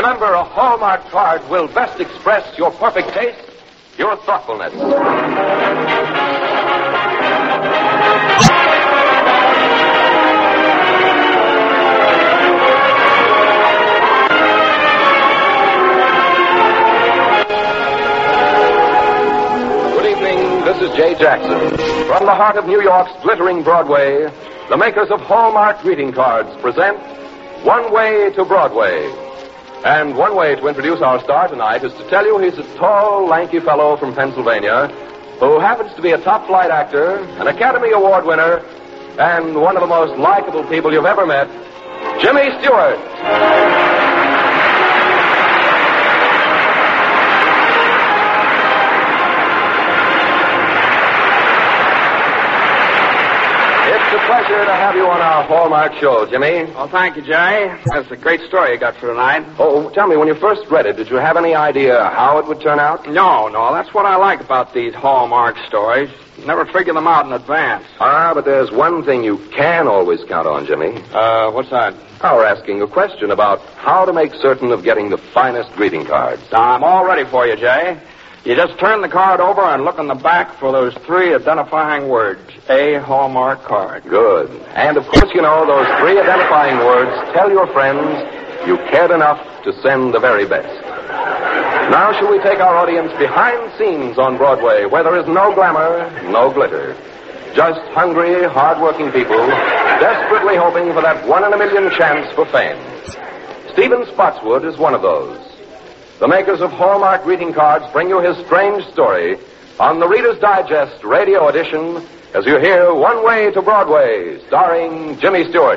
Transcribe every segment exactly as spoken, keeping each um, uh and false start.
Remember, a Hallmark card will best express your perfect taste, your thoughtfulness. This is Jay Jackson. From the heart of New York's glittering Broadway, the makers of Hallmark greeting cards present One Way to Broadway. And one way to introduce our star tonight is to tell you he's a tall, lanky fellow from Pennsylvania who happens to be a top-flight actor, an Academy Award winner, and one of the most likable people you've ever met, Jimmy Stewart. It's a pleasure to have you on our Hallmark show, Jimmy. Well, thank you, Jay. That's a great story you got for tonight. Oh, tell me, when you first read it, did you have any idea how it would turn out? No, no, that's what I like about these Hallmark stories. You never figure them out in advance. Ah, but there's one thing you can always count on, Jimmy. Uh, what's that? Our asking a question about how to make certain of getting the finest greeting cards. I'm all ready for you, Jay. You just turn the card over and look in the back for those three identifying words. A Hallmark card. Good. And, of course, you know, those three identifying words tell your friends you cared enough to send the very best. Now, shall we take our audience behind scenes on Broadway, where there is no glamour, no glitter. Just hungry, hard-working people, desperately hoping for that one-in-a-million chance for fame. Stephen Spotswood is one of those. The makers of Hallmark greeting cards bring you his strange story on the Reader's Digest radio edition as you hear One Way to Broadway, starring Jimmy Stewart.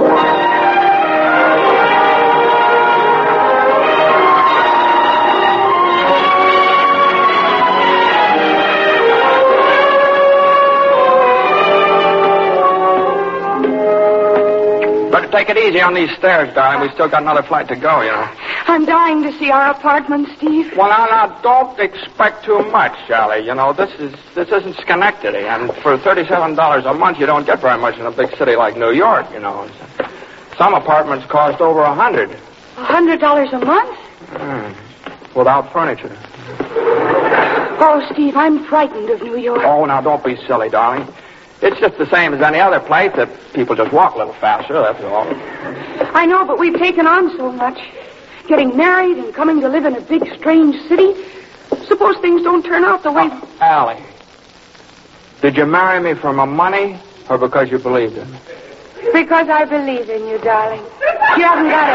Better take it easy on these stairs, darling. We still got another flight to go, you know. I'm dying to see our apartment, Steve. Well, now, now, don't expect too much, Sally. You know, this is this isn't Schenectady, and for thirty-seven dollars a month, you don't get very much in a big city like New York, you know. Some apartments cost over a hundred. A hundred dollars a month? Mm, without furniture. Oh, Steve, I'm frightened of New York. Oh, now, don't be silly, darling. It's just the same as any other place that people just walk a little faster, that's all. I know, but we've taken on so much. Getting married and coming to live in a big, strange city. Suppose things don't turn out the way... Oh, Allie, did you marry me for my money or because you believed in me? Because I believe in you, darling. You haven't got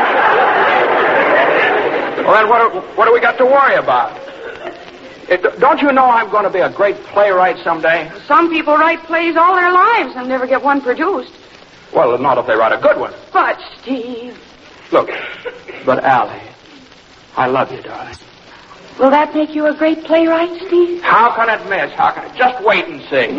it. Well, then what, what do we got to worry about? It, don't you know I'm going to be a great playwright someday? Some people write plays all their lives and never get one produced. Well, not if they write a good one. But, Steve... Look, but Allie, I love you, darling. Will that make you a great playwright, Steve? How can it miss? How can it? Just wait and see.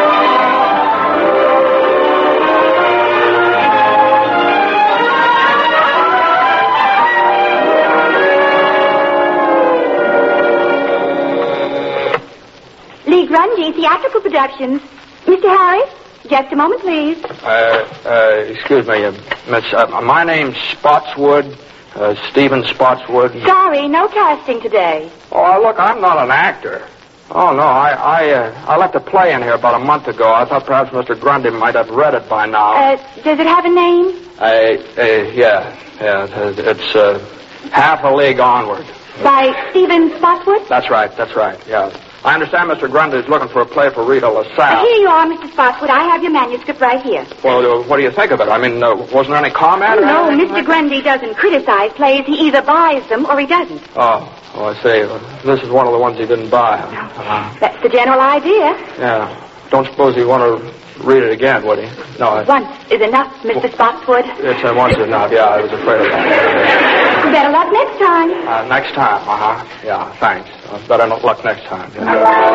Lee Grundy, Theatrical Productions. Mister Harris, just a moment, please. Uh, uh, excuse me, uh, Miss, uh, my name's Spotswood, uh, Stephen Spotswood. Sorry, no casting today. Oh, look, I'm not an actor. Oh, no, I I, uh, I left a play in here about a month ago. I thought perhaps Mister Grundy might have read it by now. Uh, does it have a name? Uh, uh yeah, yeah, it's, uh, Half a League Onward. By Stephen Spotswood? That's right, that's right, yeah. I understand Mister Grundy is looking for a play for Rita LaSalle. Uh, here you are, Mister Spotswood. I have your manuscript right here. Well, uh, what do you think of it? I mean, uh, wasn't there any comment? Oh, no, Mister Like Grundy doesn't criticize plays. He either buys them or he doesn't. Oh, oh, I see. Well, this is one of the ones he didn't buy. Uh, That's the general idea. yeah. Don't suppose he'd want to read it again, would he? No. I, Once is enough, Mister Spotswood. It's uh, once enough. Yeah, I was afraid of that. Better luck next time. Uh, next time, uh-huh. Yeah, thanks. Uh, better not luck next time. Yeah.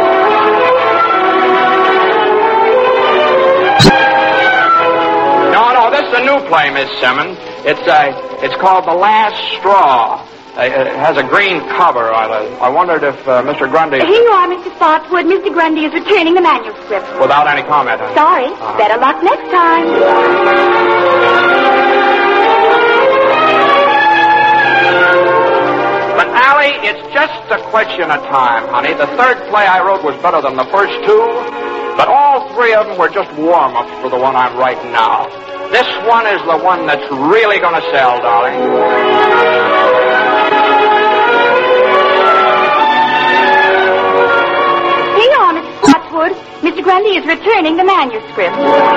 No, no, this is a new play, Miss Simmons. It's uh, it's called The Last Straw. Uh, it has a green cover. I, uh, I wondered if uh, Mister Grundy... Here you are, Mister Spotswood. Mister Grundy is returning the manuscript. Without any comment, huh? Sorry. Uh-huh. Better luck next time. it's just a question of time, honey. The third play I wrote was better than the first two, but all three of them were just warm-ups for the one I'm writing now. This one is the one that's really going to sell, darling. Stay on, Mister Spotswood. Mister Grundy is returning the manuscript.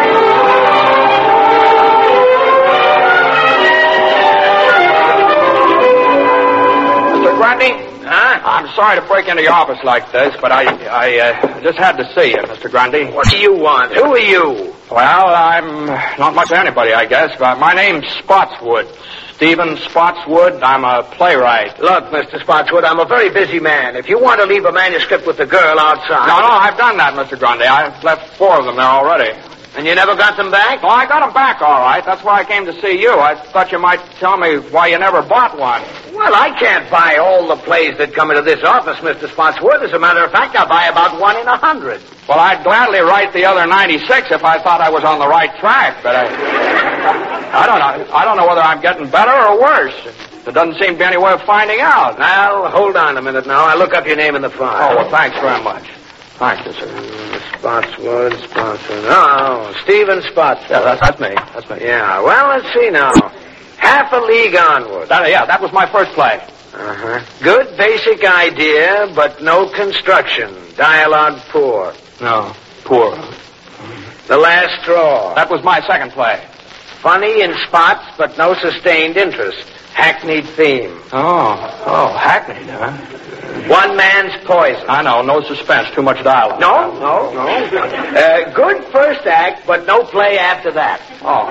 Mister Grundy? Huh? I'm sorry to break into your office like this, but I I uh, just had to see you, Mister Grundy. What do you want? Who are you? Well, I'm not much of anybody, I guess, but my name's Spotswood. Stephen Spotswood. I'm a playwright. Look, Mister Spotswood, I'm a very busy man. If you want to leave a manuscript with the girl outside... No, no, I've done that, Mister Grundy. I've left four of them there already. And you never got them back? Well, I got them back, all right. That's why I came to see you. I thought you might tell me why you never bought one. Well, I can't buy all the plays that come into this office, Mister Spotswood. As a matter of fact, I buy about one in a hundred. Well, I'd gladly write the other ninety-six if I thought I was on the right track, but I... I don't know. I don't know whether I'm getting better or worse. There doesn't seem to be any way of finding out. Well, hold on a minute now. I'll look up your name in the file. Oh, well, thanks very much. Thank you, sir. Mm, Spotswood, Spotswood. Oh, Stephen Spotswood. Yeah, that's, that's me. That's me. Yeah, well, let's see now. Half a League Onward. That, yeah, that was my first play. Uh-huh. Good basic idea, but no construction. Dialogue poor. No, poor. The Last Straw. That was my second play. Funny in spots, but no sustained interest. Hackneyed theme. Oh, oh, hackneyed, huh? One Man's Poison. I know, no suspense, too much dialogue. No, no, no. Uh, good first act, but no play after that. Oh.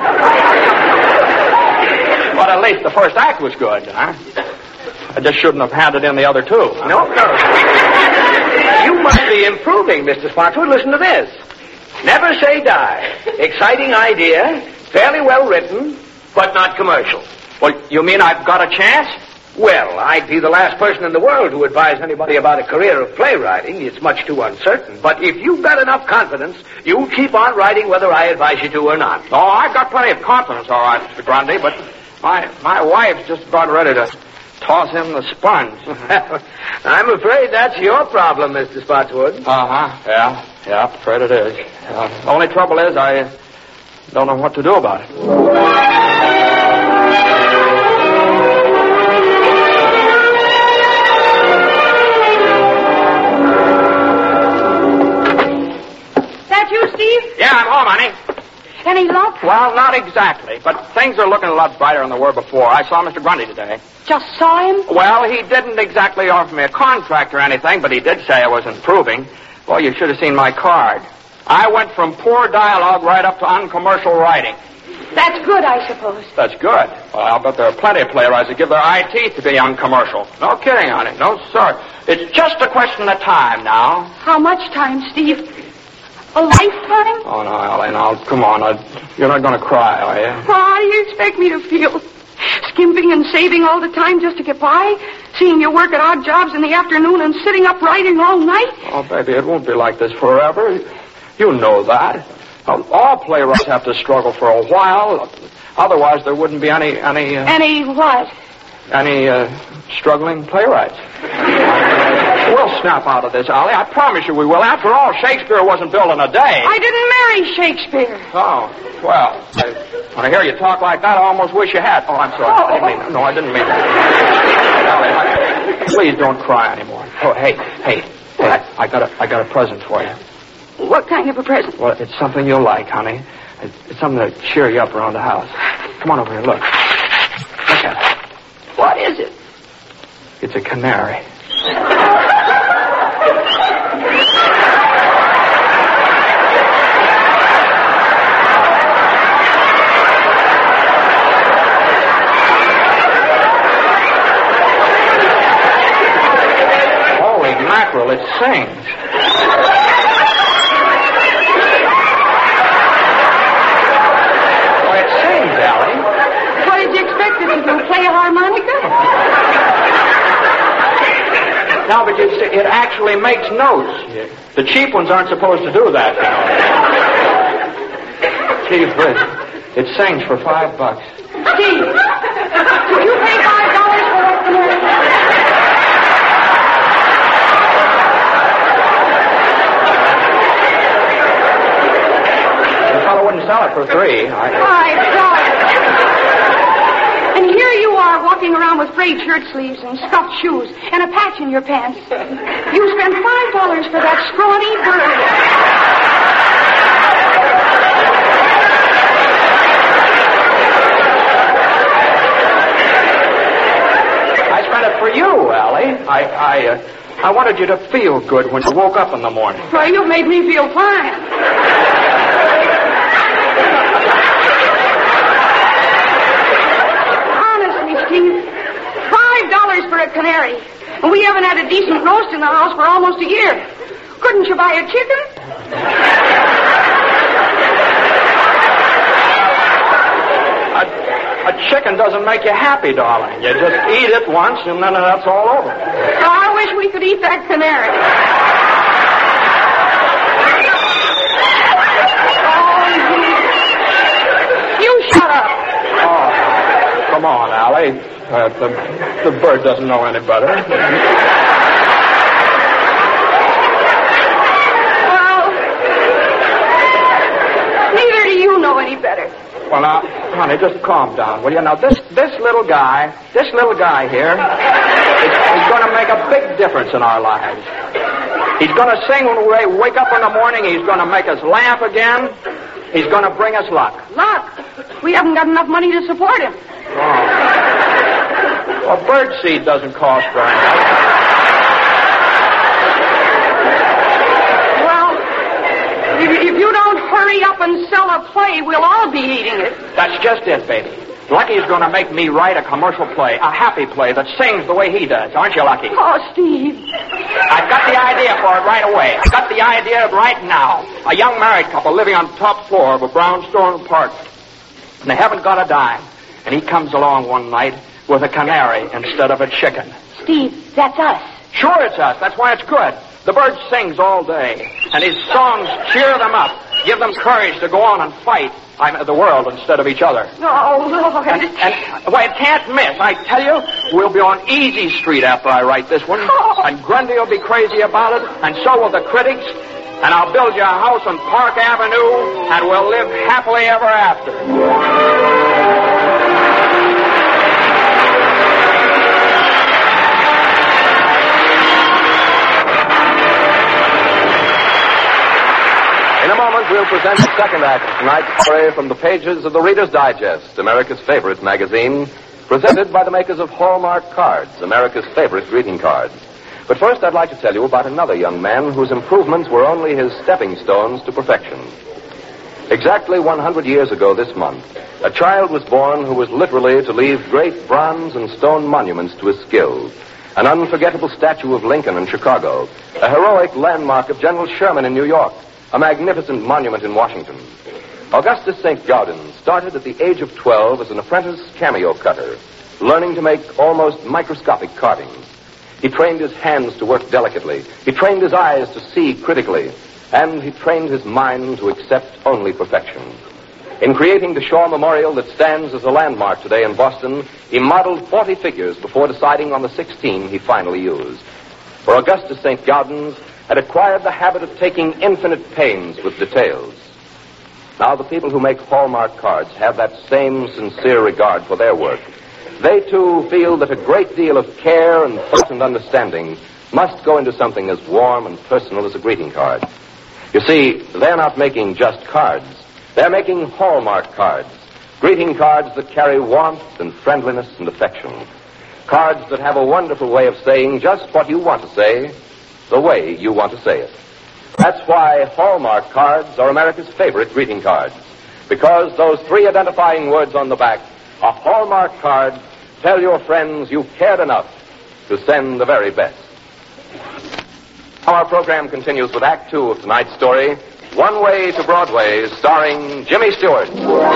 But at least the first act was good, huh? I just shouldn't have handed in the other two. Huh? No, no. You must be improving, Mister Spotswood. Listen to this. Never Say Die. Exciting idea, fairly well written, but not commercial. Well, you mean I've got a chance? Well, I'd be the last person in the world to advise anybody about a career of playwriting. It's much too uncertain. But if you've got enough confidence, you'll keep on writing whether I advise you to or not. Oh, I've got plenty of confidence, all right, Mister Grundy, but my my wife's just about ready to toss him the sponge. I'm afraid that's your problem, Mister Spotswood. Uh-huh, yeah, yeah, I'm afraid it is. Uh, the only trouble is I don't know what to do about it. Yeah, I'm home, honey. Any luck? Well, not exactly, but things are looking a lot brighter than they were before. I saw Mister Grundy today. Just saw him? Well, he didn't exactly offer me a contract or anything, but he did say I was improving. Well, you should have seen my card. I went from poor dialogue right up to uncommercial writing. That's good, I suppose. That's good. Well, I'll bet there are plenty of playwrights that give their eye teeth to be uncommercial. No kidding, honey. No, sir. It's just a question of time now. How much time, Steve? A lifetime? Oh, no, Allie, now, come on. I, you're not going to cry, are you? Well, how do you expect me to feel? Skimping and saving all the time just to get by? Seeing you work at odd jobs in the afternoon and sitting up writing all night? Oh, baby, it won't be like this forever. You know that. All playwrights have to struggle for a while. Otherwise, there wouldn't be any... Any, uh, any what? Any, uh, struggling playwrights. We'll snap out of this, Ollie. I promise you we will. After all, Shakespeare wasn't built in a day. I didn't marry Shakespeare. Oh, well, I, when I hear you talk like that, I almost wish you had. Oh, I'm sorry. Oh. I didn't mean that. No, I didn't mean that. Ollie, I, please don't cry anymore. Oh, hey, hey, hey, I, I got a, I got a present for you. What kind of a present? Well, it's something you'll like, honey. It's, it's something to cheer you up around the house. Come on over here, look. Look at it. What is it? It's a canary. Holy mackerel, it sings. Well, it sings, Allie. What did you expect it to do? Play a harmonica? No, but you see, it actually makes notes. Yeah. The cheap ones aren't supposed to do that, you know. Gee whiz, it sings for five bucks. Steve, would you pay five dollars for that canary? sell it for three. I... Five dollars. And here you are walking around with frayed shirt sleeves and scuffed shoes and a patch in your pants. You spent five dollars for that scrawny bird. I spent it for you, Allie. I, I, uh, I wanted you to feel good when you woke up in the morning. Well, you made me feel fine. Five dollars for a canary. And we haven't had a decent roast in the house for almost a year. Couldn't you buy a chicken? A, a chicken doesn't make you happy, darling. You just eat it once and then that's all over. Oh, I wish we could eat that canary. Oh, you shut up. Oh, come on, Allie. Uh, the, the bird doesn't know any better. Well, neither do you know any better. Well, now, honey, just calm down, will you? Now, this this little guy, this little guy here, is, is going to make a big difference in our lives. He's going to sing when we wake up in the morning. He's going to make us laugh again. He's going to bring us luck. Luck? We haven't got enough money to support him. Oh. Well, birdseed doesn't cost very much. Well, if, if you don't hurry up and sell a play, we'll all be eating it. That's just it, baby. Lucky's going to make me write a commercial play, a happy play that sings the way he does. Aren't you, Lucky? Oh, Steve. I've got the idea for it right away. I've got the idea right now. A young married couple living on the top floor of a brownstone apartment. And they haven't got a dime. And he comes along one night with a canary instead of a chicken. Steve, that's us. Sure it's us. That's why it's good. The bird sings all day, and his songs cheer them up, give them courage to go on and fight I'm, the world instead of each other. Oh, Lord. And, and well, it can't miss. I tell you, we'll be on Easy Street after I write this one, oh. and Grundy will be crazy about it, and so will the critics, and I'll build you a house on Park Avenue, and we'll live happily ever after. In a moment, we'll present the second act of tonight's story from the pages of the Reader's Digest, America's favorite magazine, presented by the makers of Hallmark Cards, America's favorite greeting cards. But first, I'd like to tell you about another young man whose improvements were only his stepping stones to perfection. Exactly one hundred years ago this month, a child was born who was literally to leave great bronze and stone monuments to his skill. An unforgettable statue of Lincoln in Chicago, a heroic landmark of General Sherman in New York, a magnificent monument in Washington. Augustus Saint Gaudens started at the age of twelve as an apprentice cameo cutter, learning to make almost microscopic carvings. He trained his hands to work delicately. He trained his eyes to see critically. And he trained his mind to accept only perfection. In creating the Shaw Memorial that stands as a landmark today in Boston, he modeled forty figures before deciding on the sixteen he finally used. For Augustus Saint Gaudens had acquired the habit of taking infinite pains with details. Now the people who make Hallmark cards have that same sincere regard for their work. They, too, feel that a great deal of care and thought and understanding must go into something as warm and personal as a greeting card. You see, they're not making just cards. They're making Hallmark cards. Greeting cards that carry warmth and friendliness and affection. Cards that have a wonderful way of saying just what you want to say, the way you want to say it. That's why Hallmark cards are America's favorite greeting cards. Because those three identifying words on the back, a Hallmark card, tell your friends you cared enough to send the very best. Our program continues with Act Two of tonight's story, One Way to Broadway, starring Jimmy Stewart.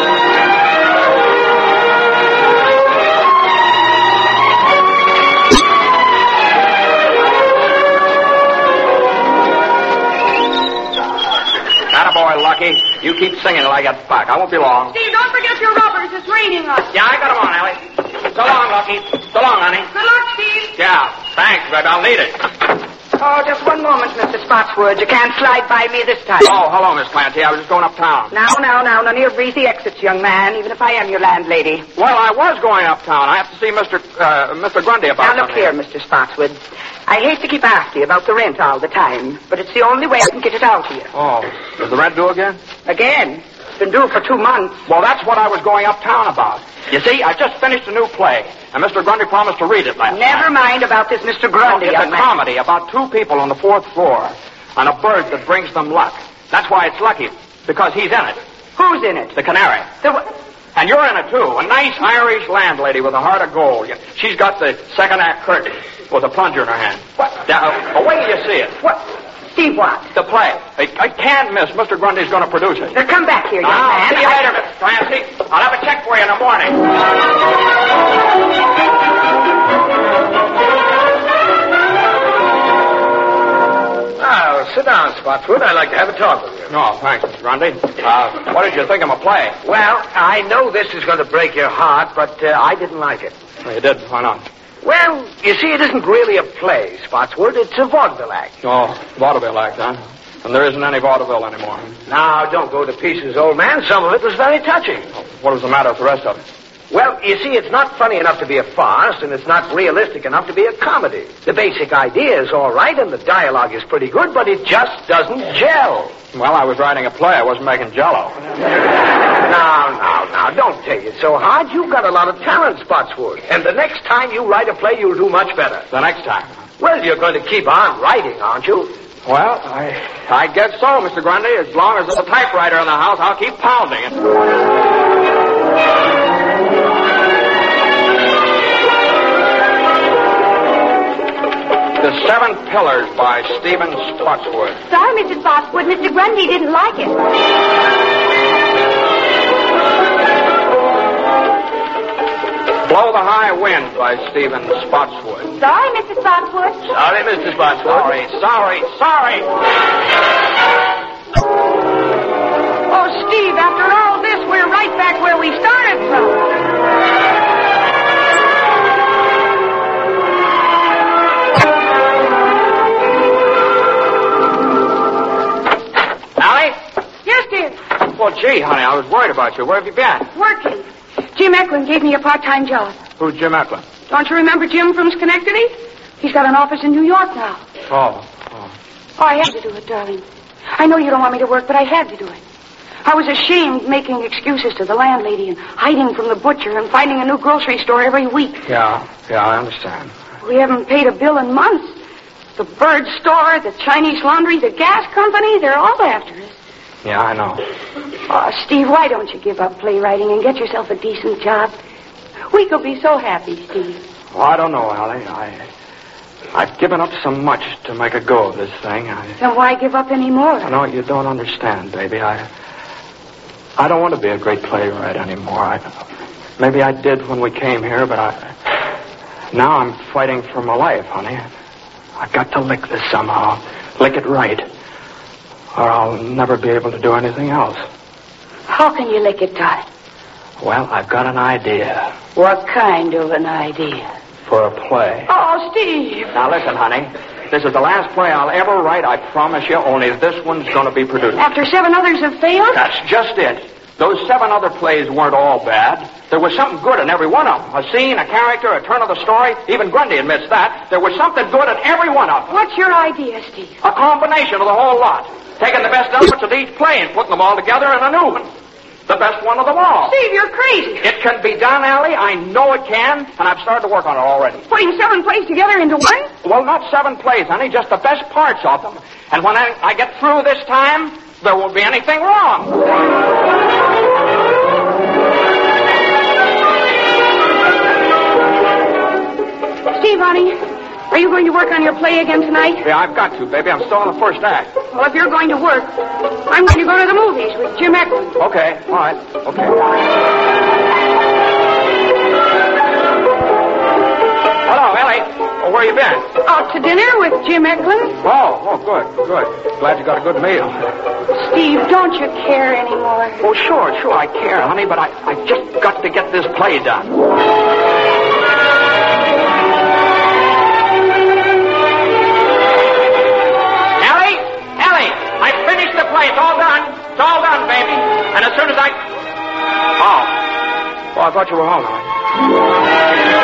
Attaboy, Lucky. You keep singing till I get back. I won't be long. Steve, don't forget your rubbers. It's raining us. Yeah, I got them on, Ellie. So long, Lucky. So long, honey. Good luck, Steve. Yeah, thanks, baby. I'll need it. Oh, just one moment, Mister Spotswood. You can't slide by me this time. Oh, hello, Miss Clancy. I was just going uptown. Now, now, now, none of your breezy exits, young man, even if I am your landlady. Well, I was going uptown. I have to see Mister Uh, Mister Grundy about Now, look something. here, Mister Spotswood. I hate to keep after you about the rent all the time, but it's the only way I can get it out of you. Oh, is the rent due again? Again. It's been due for two months. Well, that's what I was going uptown about. You see, I just finished a new play, and Mister Grundy promised to read it last Never night. mind about this Mister Grundy, It's young a man. comedy about two people on the fourth floor and a bird that brings them luck. That's why it's lucky, because he's in it. Who's in it? The canary. The wh- And you're in it, too. A nice Irish landlady with a heart of gold. She's got the second act curtain with a plunger in her hand. What? Now, uh, wait till you see it. What? See what? The play. I, I can't miss. Mister Grundy's going to produce it. Now, come back here, young I'll man. see you I- later, Mister Clancy. I'll have a check for you in the morning. Oh, sit down, Spotswood. I'd like to have a talk with you. No, thanks, Mister Grundy. Uh, what did you think of my play? Well, I know this is going to break your heart, but uh, I didn't like it. Well, you did. Why not? Well, you see, it isn't really a play, Spotswood. It's a vaudeville act. Oh, vaudeville act, huh? And there isn't any vaudeville anymore. Now, don't go to pieces, old man. Some of it was very touching. What was the matter with the rest of it? Well, you see, it's not funny enough to be a farce, and it's not realistic enough to be a comedy. The basic idea is all right, and the dialogue is pretty good, but it just doesn't gel. Well, I was writing a play. I wasn't making Jell-O. Now, now, now, don't take it so hard. You've got a lot of talent, Spotswood. And the next time you write a play, you'll do much better. The next time. Well, you're going to keep on writing, aren't you? Well, I I guess so, Mister Grundy. As long as there's a typewriter in the house, I'll keep pounding it. The Seven Pillars by Stephen Spotswood. Sorry, Mister Spotswood. Mister Grundy didn't like it. Blow the High Wind by Stephen Spotswood. Sorry, Mister Spotswood. Sorry, Mister Spotswood. Sorry, sorry, sorry. Oh, Steve, after all this, we're right back where we started from. Allie? Yes, dear. Well, gee, honey, I was worried about you. Where have you been? Working. Jim Eklund gave me a part-time job. Who's Jim Eklund? Don't you remember Jim from Schenectady? He's got an office in New York now. Oh, oh. Oh, I had to do it, darling. I know you don't want me to work, but I had to do it. I was ashamed making excuses to the landlady and hiding from the butcher and finding a new grocery store every week. Yeah, yeah, I understand. We haven't paid a bill in months. The bird store, the Chinese laundry, the gas company, they're all after us. Yeah, I know. Oh, Steve, why don't you give up playwriting and get yourself a decent job? We could be so happy, Steve. Well, I don't know, Allie. I, I've given up so much to make a go of this thing. I, Then why give up any more? I know you don't understand, baby. I, I don't want to be a great playwright anymore. I, maybe I did when we came here, but I, now I'm fighting for my life, honey. I've got to lick this somehow, lick it right, or I'll never be able to do anything else. How can you lick it, darling? Well, I've got an idea What kind of an idea? for a play. Oh, Steve. Now, listen, honey. This is the last play I'll ever write, I promise you, only this one's going to be produced. After seven others have failed? That's just it. Those seven other plays weren't all bad. There was something good in every one of them. A scene, a character, a turn of the story. Even Grundy admits that. There was something good in every one of them. What's your idea, Steve? A combination of the whole lot. Taking the best elements of each play and putting them all together in a new one. The best one of them all. Steve, you're crazy. It can be done, Allie. I know it can, and I've started to work on it already. Putting seven plays together into one? Well, not seven plays, honey, just the best parts of them. And when I, I get through this time, there won't be anything wrong. Steve, honey, are you going to work on your play again tonight? Yeah, I've got to, baby. I'm still in the first act. Well, if you're going to work, I'm going to go to the movies with Jim Eklund. Okay, all right, okay. Hello, Ellie. Well, where you been? Out to dinner with Jim Eklund. Oh, oh, good, good. Glad you got a good meal. Steve, don't you care anymore? Oh, sure, sure, I care, honey, but I, I just got to get this play done. thought you were home, Allie.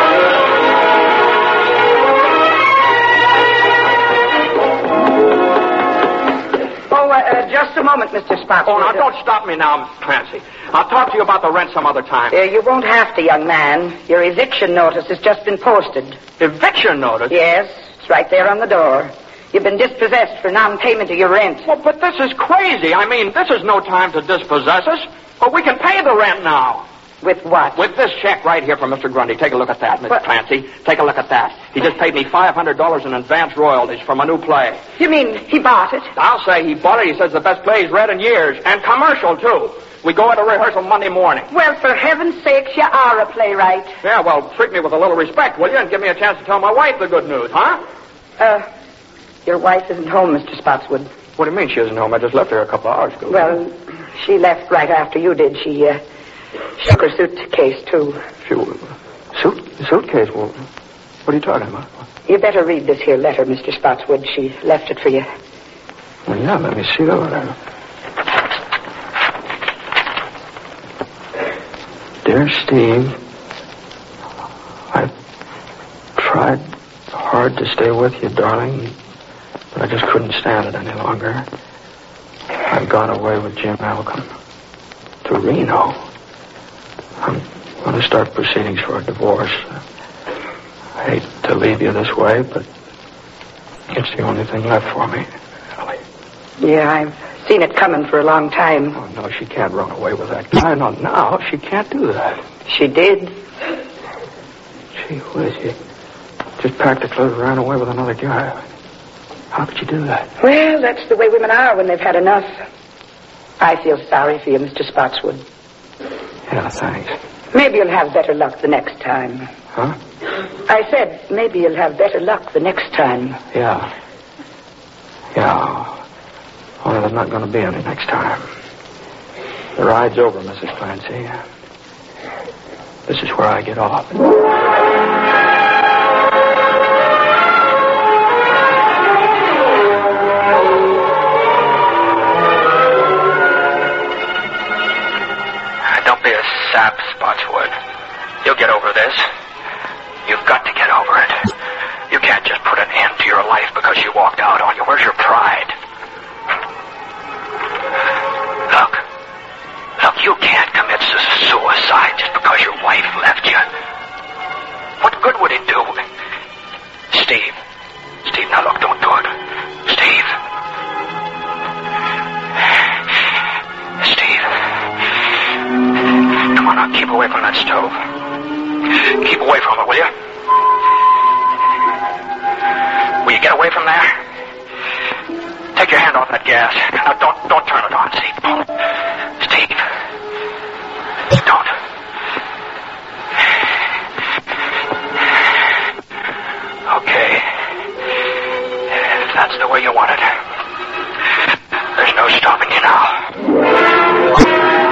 Oh, uh, just a moment, Mister Spotswood. Oh, now, don't stop me now, Miss Clancy. I'll talk to you about the rent some other time. Uh, you won't have to, young man. Your eviction notice has just been posted. Eviction notice? Yes, it's right there on the door. You've been dispossessed for non-payment of your rent. Well, but this is crazy. I mean, this is no time to dispossess us. But we can pay the rent now. With what? With this check right here from Mister Grundy. Take a look at that, Miss What? Clancy. Take a look at that. He just paid me five hundred dollars in advance royalties from a new play. You mean he bought it? I'll say he bought it. He says the best play he's read in years. And commercial, too. We go into rehearsal Monday morning. Well, for heaven's sakes, you are a playwright. Yeah, well, treat me with a little respect, will you? And give me a chance to tell my wife the good news, huh? Uh, your wife isn't home, Mister Spotswood. What do you mean she isn't home? I just left her a couple of hours ago. Well, she left right after you did. She, uh, shook her suitcase, too. She, suit, suitcase? Well, what are you talking about? You better read this here letter, Mister Spotswood. She left it for you. Well, yeah, let me see the letter. Dear Steve, I've tried hard to stay with you, darling, but I just couldn't stand it any longer. I've gone away with Jim Malcolm to Reno. I'm going to start proceedings for a divorce. I hate to leave you this way, but it's the only thing left for me, Ellie. Yeah, I've seen it coming for a long time. Oh, no, she can't run away with that guy. No, now she can't do that. She did. Gee whiz, you just practically ran away with another guy. How could you do that? Well, that's the way women are when they've had enough. I feel sorry for you, Mister Spotswood. Yeah, thanks. Maybe you'll have better luck the next time. Huh? I said maybe you'll have better luck the next time. Yeah. Yeah. Only there's not going to be any next time. The ride's over, Missus Clancy. This is where I get off. Don't be a sap, Spotswood. You'll get over this. You've got to get over it. You can't just put an end to your life because she walked out on you. Where's your pride? Look. Look, you can't commit su- suicide just because your wife left you. What good would it do? Steve. Steve, now look, don't do it. Steve. Steve. Come on, now, keep away from that stove. Keep away from it, will you? Will you get away from there? Take your hand off that gas. Now, don't, don't turn it on, Steve. Don't. Steve. Don't. Okay. If that's the way you want it, there's no stopping you now.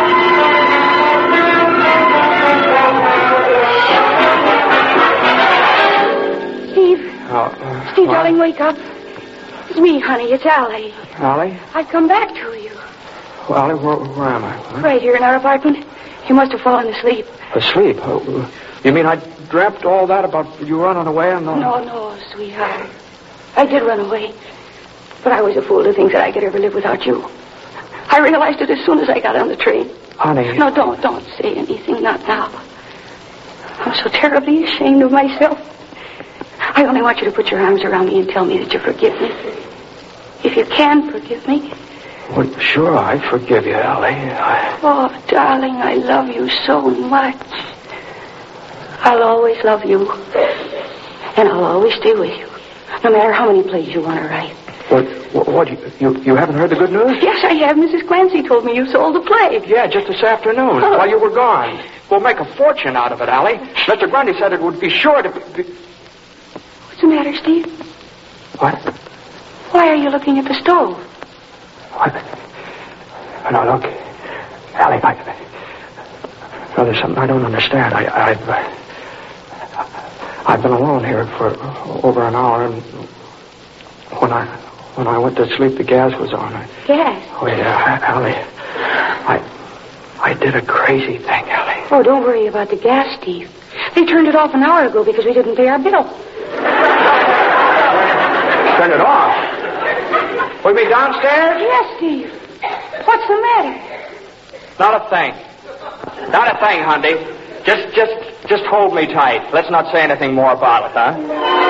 Uh, Steve, what? darling, wake up. It's me, honey. It's Allie. Allie? I've come back to you. Well, Allie, where, where am I? Huh? Right here in our apartment. You must have fallen asleep. Asleep? Oh, you mean I dreamt all that about you running away and the... No, no, sweetheart. I did run away. But I was a fool to think that I could ever live without you. I realized it as soon as I got on the train. Honey... No, don't, don't say anything. Not now. I'm so terribly ashamed of myself. I only want you to put your arms around me and tell me that you forgive me. If you can forgive me. Well, sure, I forgive you, Allie. I... Oh, darling, I love you so much. I'll always love you. And I'll always stay with you. No matter how many plays you want to write. What, what, what you, you, you haven't heard the good news? Yes, I have. Missus Clancy told me you sold the play. Yeah, just this afternoon, Oh. while you were gone. We'll make a fortune out of it, Allie. Mister Grundy said it would be sure to be... What's the matter, Steve? What? Why are you looking at the stove? What? No, look. Allie, I... No, there's something I don't understand. I, I've... Uh, I've been alone here for over an hour, and when I when I went to sleep, the gas was on. I, Yes. oh, yeah, Allie. I... I did a crazy thing, Allie. Oh, don't worry about the gas, Steve. They turned it off an hour ago because we didn't pay our bill. Turn it off? We be downstairs? Yes, Steve. What's the matter? Not a thing. Not a thing, Hundy. Just, just, just hold me tight. Let's not say anything more about it, huh?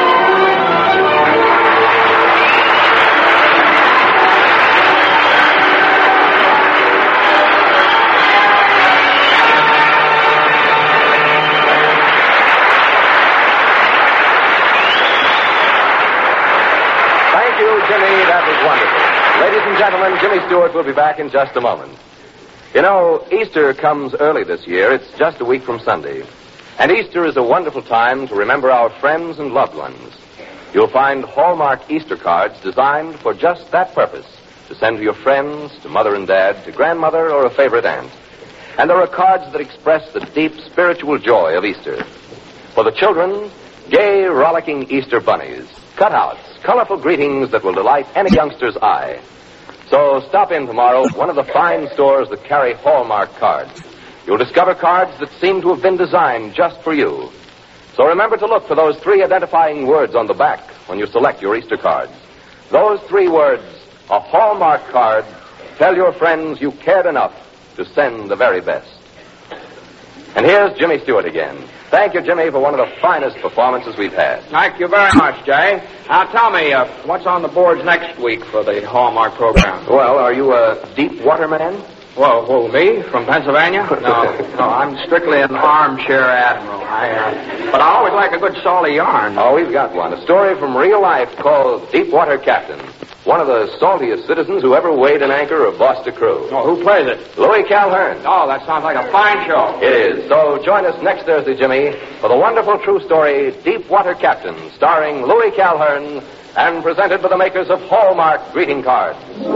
Thank you, Jimmy. That was wonderful. Ladies and gentlemen, Jimmy Stewart will be back in just a moment. You know, Easter comes early this year. It's just a week from Sunday. And Easter is a wonderful time to remember our friends and loved ones. You'll find Hallmark Easter cards designed for just that purpose, to send to your friends, to mother and dad, to grandmother, or a favorite aunt. And there are cards that express the deep spiritual joy of Easter. For the children, gay, rollicking Easter bunnies, cutouts, colorful greetings that will delight any youngster's eye. So stop in tomorrow at one of the fine stores that carry Hallmark cards. You'll discover cards that seem to have been designed just for you. So remember to look for those three identifying words on the back when you select your Easter cards. Those three words, a Hallmark card, tell your friends you cared enough to send the very best. And here's Jimmy Stewart again. Thank you, Jimmy, for one of the finest performances we've had. Thank you very much, Jay. Now, tell me, uh, what's on the boards next week for the Hallmark program? Well, are you a deep water man? Well, who, me? From Pennsylvania? No, no, I'm strictly an armchair admiral. I, uh, but I always like a good salty yarn. Oh, we've got one. A story from real life called Deepwater Captain. One of the saltiest citizens who ever weighed an anchor or bossed a crew. Oh, who plays it? Louis Calhern. Oh, that sounds like a fine show. It is. So join us next Thursday, Jimmy, for the wonderful true story, Deepwater Captain, starring Louis Calhern and presented by the makers of Hallmark greeting cards.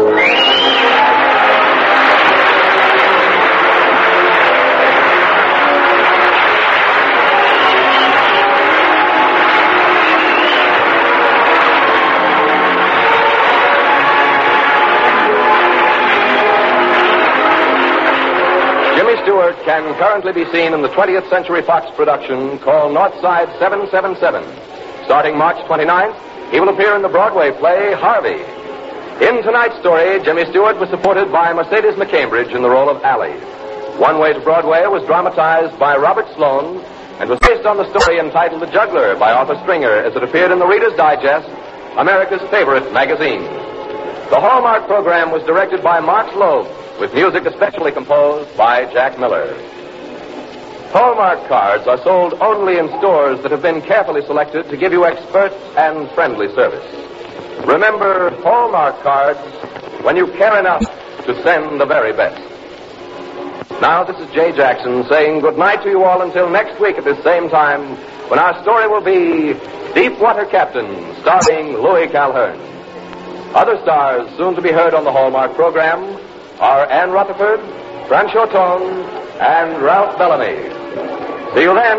Jimmy Stewart can currently be seen in the twentieth Century Fox production called Northside seven seven seven. Starting March twenty-ninth, he will appear in the Broadway play Harvey. In tonight's story, Jimmy Stewart was supported by Mercedes McCambridge in the role of Allie. One Way to Broadway was dramatized by Robert Sloan and was based on the story entitled The Juggler by Arthur Stringer as it appeared in the Reader's Digest, America's favorite magazine. The Hallmark program was directed by Mark Loeb, with music especially composed by Jack Miller. Hallmark cards are sold only in stores that have been carefully selected to give you expert and friendly service. Remember, Hallmark cards when you care enough to send the very best. Now, this is Jay Jackson saying good night to you all until next week at this same time, when our story will be Deepwater Captain, starring Louis Calhern. Other stars soon to be heard on the Hallmark program are Anne Rutherford, Franz Chautone, and Ralph Bellamy. See you then.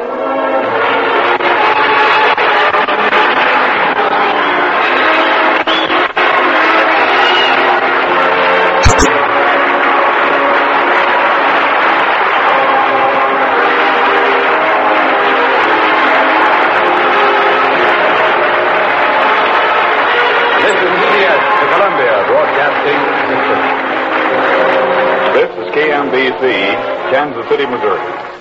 This is C B S, the Columbia Broadcasting System. This is K M B C, Kansas City, Missouri.